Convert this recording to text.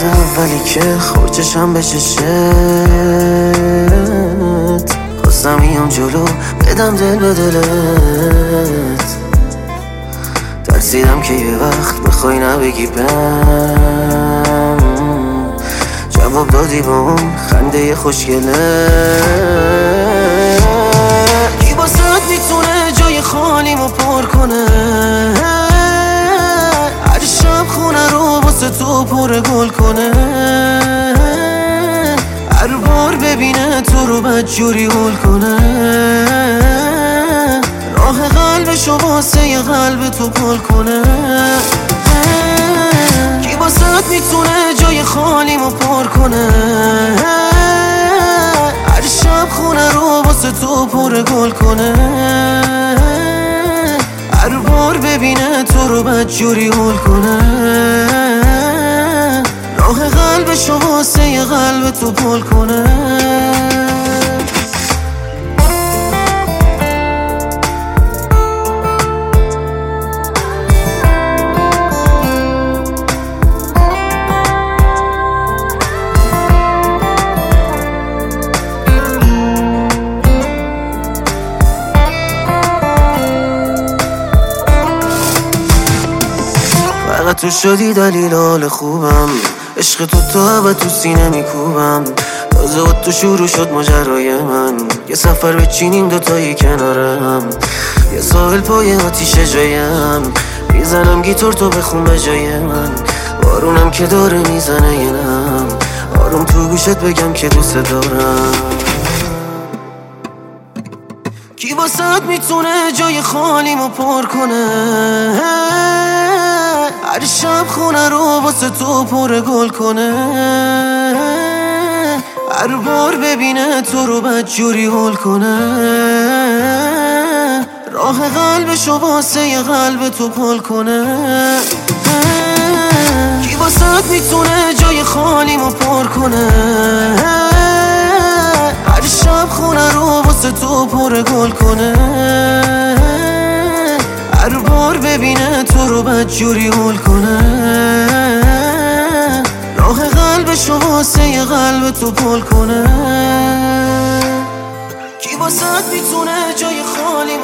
لحظه اولی که خورچشم به چشت خواستم میام جلو بدم دل به دلت، ترسیدم که یه وقت بخوای نبگی بهم، جواب دادی با اون خنده خوشگله. کی باست میتونه جای خالیمو پر کنه، هر شب خونه رو واسه تو پر گل کنه، هر بار ببینه تو رو بدجوری هول کنه، راه قلبشو واسه یه قلب تو پل کنه. کی باست میتونه جای خالیمو پر کنه، هر شب خونه رو واسه تو پر گل کنه، هر بار ببینه تو رو بدجوری هول کنه، راه قلبشو واسه یه قلب تو پل کنه. فقط تو شدی دلیل حال خوبم، عشق تو و تو سینه میکوبم، تازه تو شروع شد ماجرای من، یه سفر بچینیم دوتایی کنارم، یه ساحل پای آتیشه جایم، میزنم گیتار تو بخون به جای من، بارونم که داره میزنه یه نم، آروم تو گوشت بگم که دوست دارم. کی واسه میتونه جای خالیمو پر کنه، هر شب خونه رو واسه تو پر گل کنه، هر بار ببینه تو رو بدجوری هول کنه، راه قلبشو واسه یه قلب تو پل کنه. کی واسه میتونه جای خالیمو پر کنه، هر شب خونه رو واسه تو پر گل کنه، هر بار ببینه تو رو بدجوری هول کنه، راه قلبشو واسه یه قلب تو پل کنه. کی واسه میتونه جای خالی